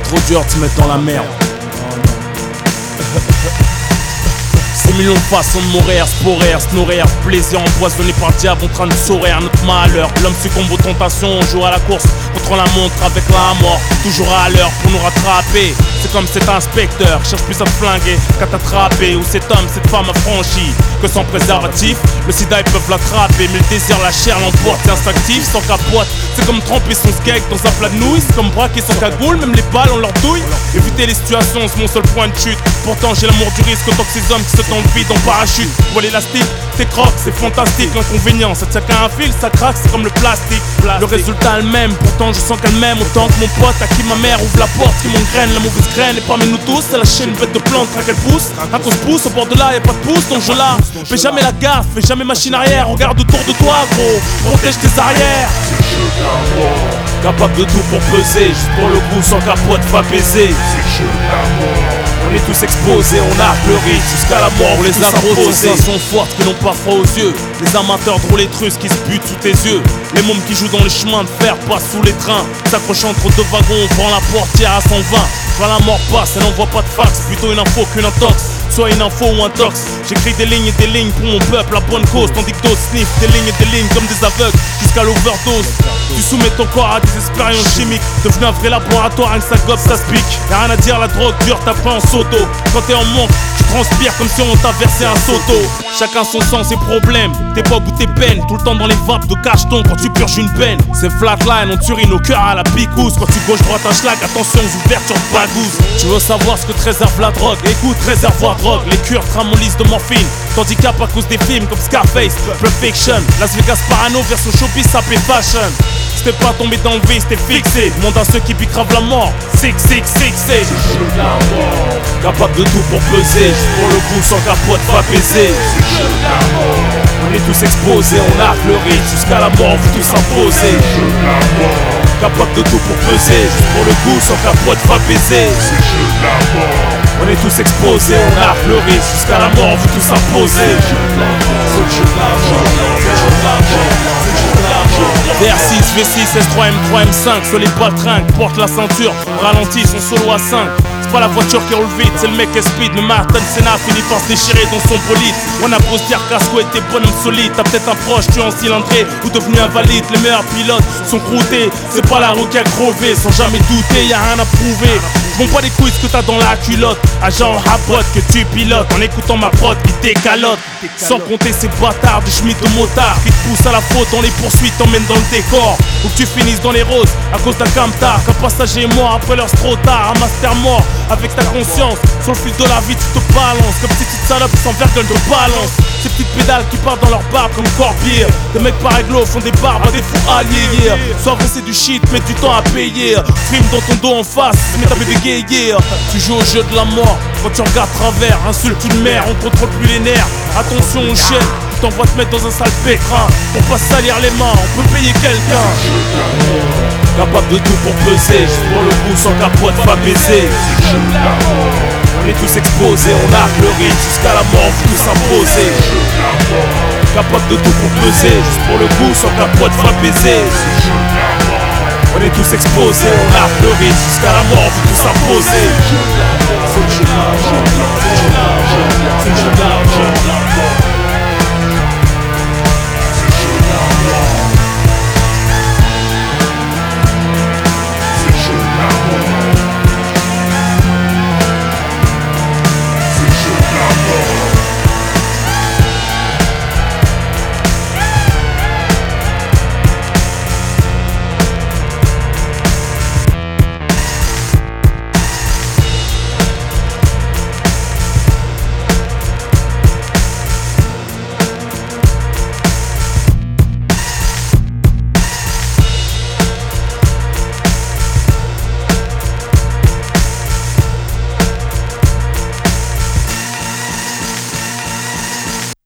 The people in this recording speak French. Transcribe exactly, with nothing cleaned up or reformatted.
trop dur de se mettre dans la merde. Ces millions de façons de mourir, sporaire, se nourrir, plaisir empoisonné par le diable en train de sourire notre malheur. L'homme succombe aux tentations, on joue à la course contre la montre avec la mort, toujours à l'heure pour nous rattraper. C'est comme cet inspecteur, cherche plus à te flinguer qu'à t'attraper. Ou cet homme, cette femme affranchie, que sans préservatif, le sida ils peuvent l'attraper. Mais le désir, la chair l'emporte, c'est instinctif, sans capote. C'est comme tremper son skate dans un plat de nouilles, c'est comme braquer son cagoule, même les balles on leur douille. Éviter les situations, c'est mon seul point de chute. Pourtant j'ai l'amour du risque autant que ces hommes qui sautent dans le vide en parachute. Vois l'élastique, t'es crocs, c'est fantastique. L'inconvénient, ça tient qu'à un fil, ça craque, c'est comme le plastique. Le résultat est le même, pourtant je sens qu'elle m'aime autant que mon pote à qui ma mère ouvre la porte, qui m'engraine la mauvaise graine. Et parmi nous tous, c'est la chaîne bête de plante, qu'elle pousse. Un qu'on se pousse, au bord de là, y'a pas de pouce, donc je la. Fais jamais la gaffe, fais jamais machine arrière. Regarde autour de toi, gros, protège tes arrières. Capable de tout pour peser, juste pour le coup, sans capote, va baiser. On est tous exposés, on arque le risque jusqu'à la mort, on les a posés. Les sont fortes qui n'ont pas froid aux yeux. Les amateurs de roulettes russes qui se butent sous tes yeux. Les mômes qui jouent dans les chemins de fer, passent sous les trains. S'accrochant entre deux wagons, on prend la portière à cent vingt. Quand la mort passe, elle n'envoie pas de fax, plutôt une info qu'une intox. Soit une info ou un tox. J'écris des lignes et des lignes pour mon peuple, la bonne cause. Tandis que d'autres sniffent des lignes et des lignes comme des aveugles jusqu'à l'overdose. Tu soumets ton corps à des expériences chimiques. Devenu un vrai laboratoire, rien que ça gobe, ça se pique. Y'a rien à dire, la drogue dure, t'apprends en soto. Quand t'es en manque, tu transpires comme si on t'a versé un soto. Chacun son sens, ses problèmes. T'es pas au bout de tes peines, tout le temps dans les vapes de cacheton quand tu purges une peine. C'est flatline, on turine au cœur à la picouse. Quand tu gauche droite un schlag, attention aux ouvertures de bagouze. Tu veux savoir ce que te réserve la drogue? Écoute, réservoir drogue. Les cures tramolissent de morphine. Handicap à cause des films comme Scarface, Pulp Fiction. Las Vegas Parano version showbiz, sapé fashion. Si t'es pas tombé dans le vice, t'es fixé. Demande à ceux qui bicravent la mort. Six, six, six, six. Capable de tout pour peser, juste pour le coup, sans capote, va baiser. On est tous exposés, on arque le risque jusqu'à la mort, on veut tous s'imposer. Capable de tout pour peser, juste pour le coup, sans capote, va baiser. On est tous exposés, on arque le risque jusqu'à la mort, on veut tous s'imposer. V R six, V six, S trois, M trois, M cinq, sur les baltringues, porte la ceinture, ralentit son solo à cinq. C'est pas la voiture qui roule vite, c'est le mec qui speed. Mais Martin Senna finit par se déchirer dans son bolide. On a beau se dire Casco était bonhomme solide. T'as peut-être un proche, tu es en cylindré ou devenu invalide. Les meilleurs pilotes sont croûtés. C'est pas la roue qui a crevé, sans jamais douter, y'a rien à prouver. Je m'en bats les couilles ce que t'as dans la culotte. Agent Habot que tu pilotes en écoutant ma prod qui décalote. Sans compter ces bâtards de schmitt de motard qui te poussent à la faute dans les poursuites, t'emmènent dans le décor. Ou que tu finisses dans les roses à cause d'un camtar. Qu'un passager est mort après l'heure c'est trop tard. Un master mort avec ta conscience. Sur le fil de la vie tu te balances comme petite salope sans vergogne de balance. Ces petites pédales qui partent dans leur barbe comme corbier. Des mecs par réglo font des barbes à des fous alliés, yeah. Soit vrai c'est du shit mais du temps à payer. Frime dans ton dos en face, mais t'as bégayé, yeah. Tu joues au jeu de la mort quand tu regardes travers. Insulte une mère, on contrôle plus les nerfs. Attention on chienne, t'envoies te mettre dans un sale pétrin. Pour pas se salir les mains, on peut payer quelqu'un. Capable de tout pour peser, juste pour le coup sans capote va baiser. On est tous exposés, on arque le risque jusqu'à la mort, faut tous s'imposer. Capable de tout pour peser, juste pour le coup sans capote va baiser. On est tous exposés, on arque le risque jusqu'à la mort, faut tous s'imposer.